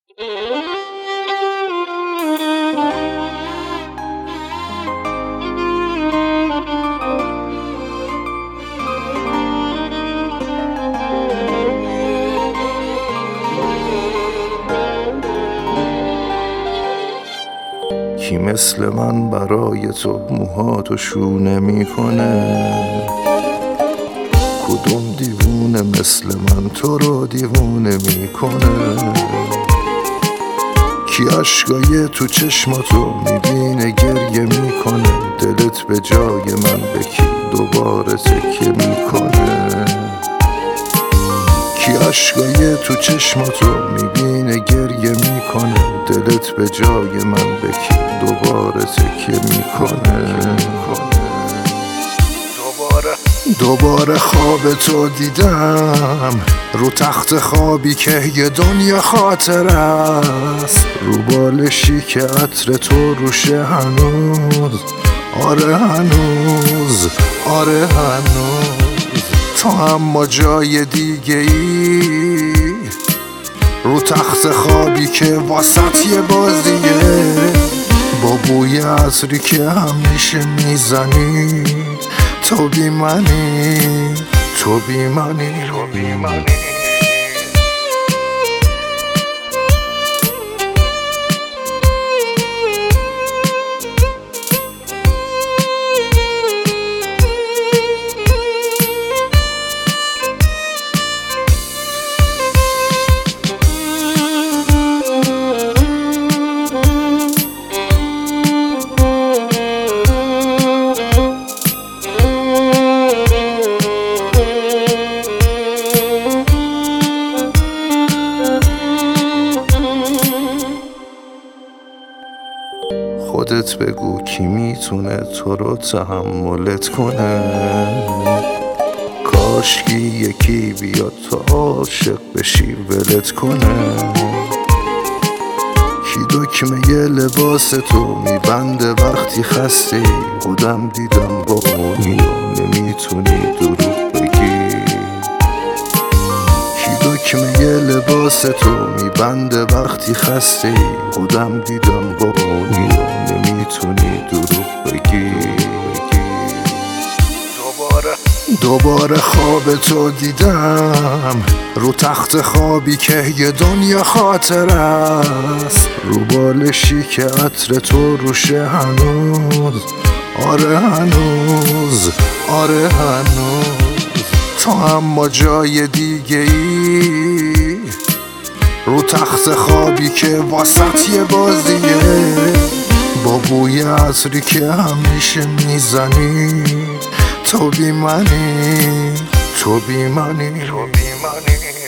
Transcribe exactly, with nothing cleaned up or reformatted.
کی مثل من برای تو موهاتو شونه میکنه؟ کدوم دیوونه مثل من تو رو دیوونه میکنه؟ کی عشقای تو چشماتو میبینه گریه میکنه؟ دلت به جای من به کی دوباره تکیه میکنه؟ کی عشقای تو چشماتو میبینه گریه میکنه؟ دلت به جای من به کی دوباره تکیه میکنه؟ دوباره دوباره خواب تو دیدم، رو تخت خوابی که یه دنیا خاطر است، رو بالشی که عطر تو روشه هنوز، آره هنوز، آره هنوز. تو اما جای دیگه ای، رو تخت خوابی که واسط یه بازیه، با بوی عطری که همیشه میزنی. تو بی منی، تو بی منی، تو بی منی. خودت بگو کی میتونه تو رو تحملت کنه؟ کاشکی یکی بیاد تو عاشق بشی ولت کنه. کی دکمه یه لباس تو میبنده وقتی خستی؟ خودم دیدم با اونی و نمیتونی دروغ بگی. کی دکمه یه لباس تو میبنده وقتی خستی؟ خودم دیدم با اونی و نمیتونی دروغ بگی. دوباره دوباره خواب تو دیدم، رو تخت خوابی که یه دنیا خاطر است، رو بالشی که عطر تو روشه هنوز، آره هنوز، آره هنوز. تو اما جای دیگه ای، رو تخت خوابی که واسط یه بازیه، با بوی عطری که همیشه میزنی. تو بی منی، تو بی منی، تو بی منی.